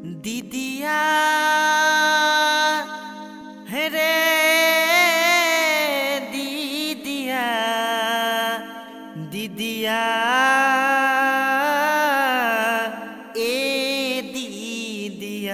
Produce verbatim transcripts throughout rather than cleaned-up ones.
दीदिया है रे दीदिया दीदिया ए दीदिया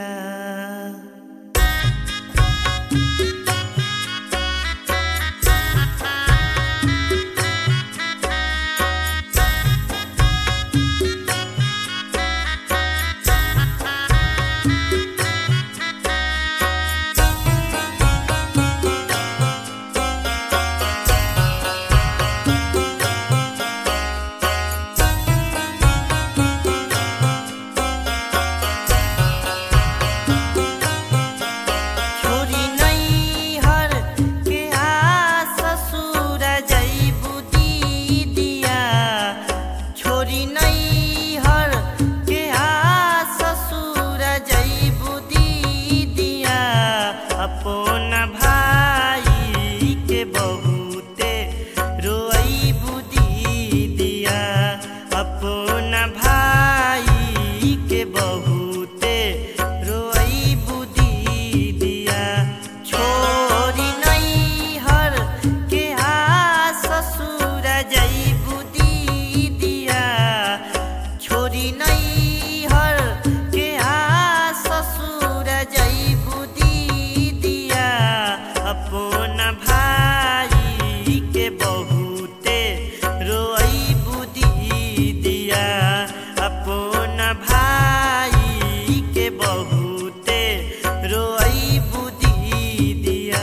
अपना भाई के बहुते रोई बुदी दिया अपना भाई के बहुते रोई बुदी दिया छोरी नहीं हर के आ ससुर जई बुदी दिया छोरी नहीं हर के आ ससुर जई अपना भाई के बहुते रोई बुदी दिया अपना भाई के बहुते रोई बुदी दिया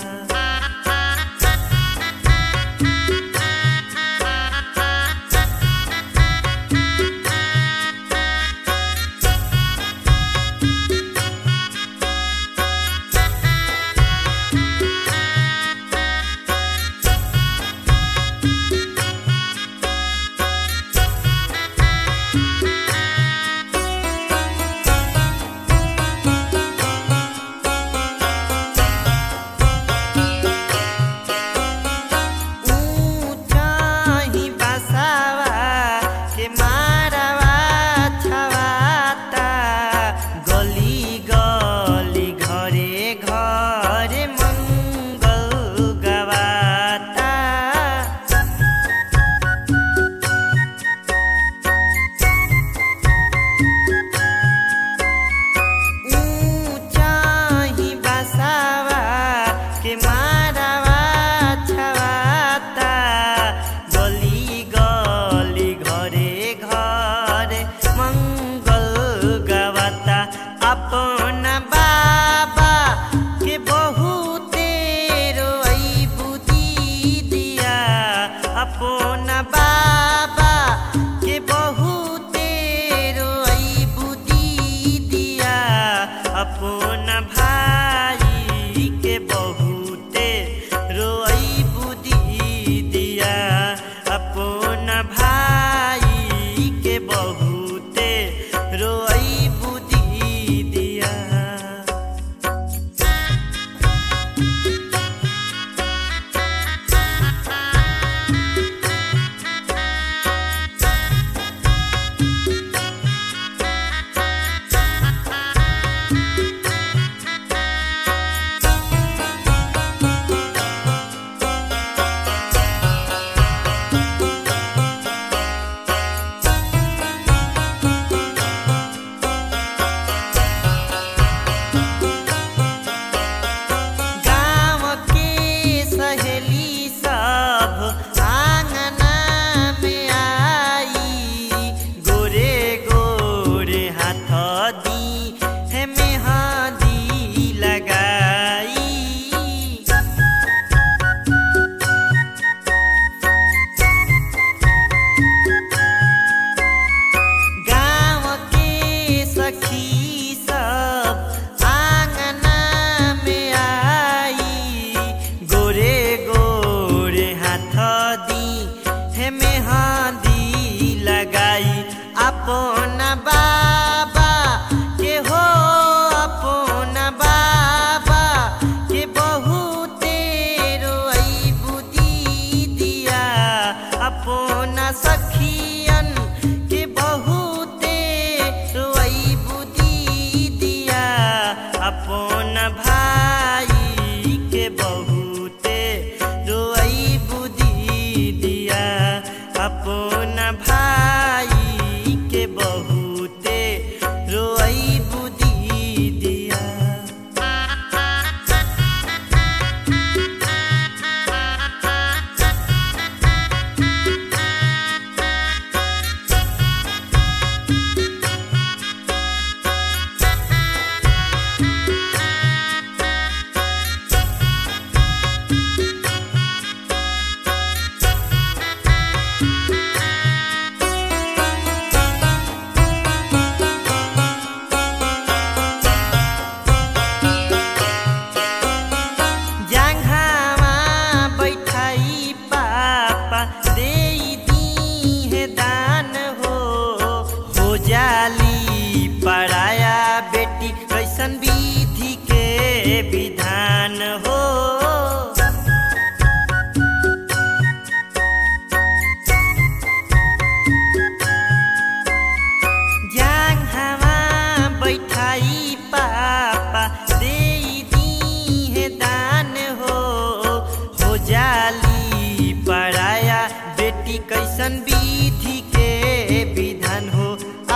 अपना बाबा के बहुते रोई बुदी दिया अपना बाबा के बहुते रोई बुदी दिया अपना भाई के बहुते रोई बुदी दिया अपना भाई के बहुते रोई बुदी दिया अपना बाबा के हो अपना बाबा के बहुते रोई बुदी दिया अपना सखियन के बहुते रोई बुदी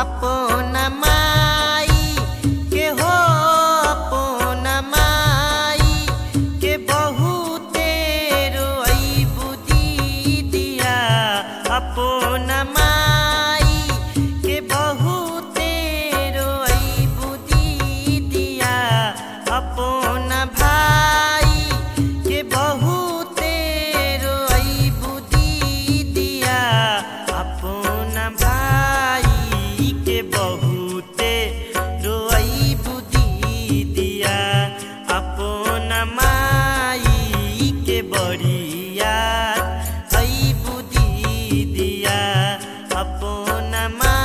अपन माई के हो अपन माई के बहुते रोइबू दीदिया अपन माई के बहुते रोइबू दीदिया अपन भाई के बहुते रोइबू दीदिया अपन भाई के बहुते रोइबू दीदिया अपन माई के बड़िया अइबू दीदिया अपन माई